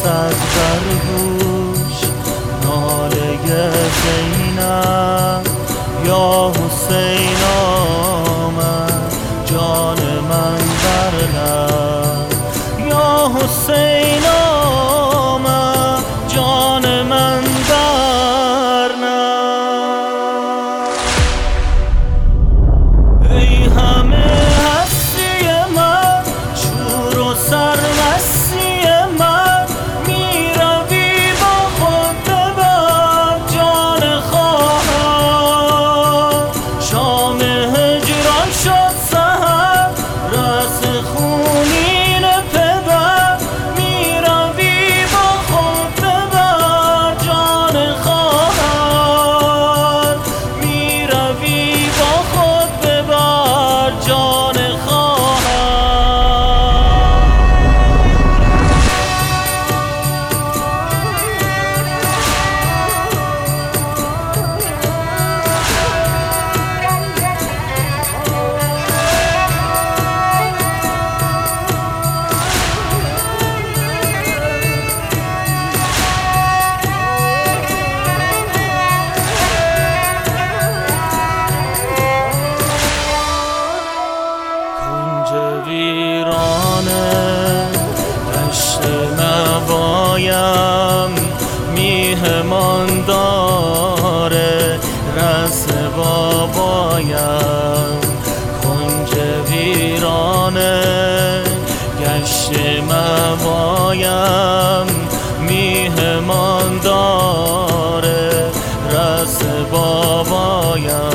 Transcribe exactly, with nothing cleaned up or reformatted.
رسد بر گوش ناله زینب، یا حسین آمد جان من بر لب، یا حسین آمد جان من بر لب. ای همه هستی من، شور و سرمستی من، می روی با خود ببر جان خواهم. شام هجران شد سحر، رس خونین پدر، می روی با خود ببر جان خواهر، می روی با خود ببر جان خواهر. ویرانه دشت موایم، میهمان داره رس بابایم. کنج ویرانه گشت موایم، میهمان داره رس بابایم.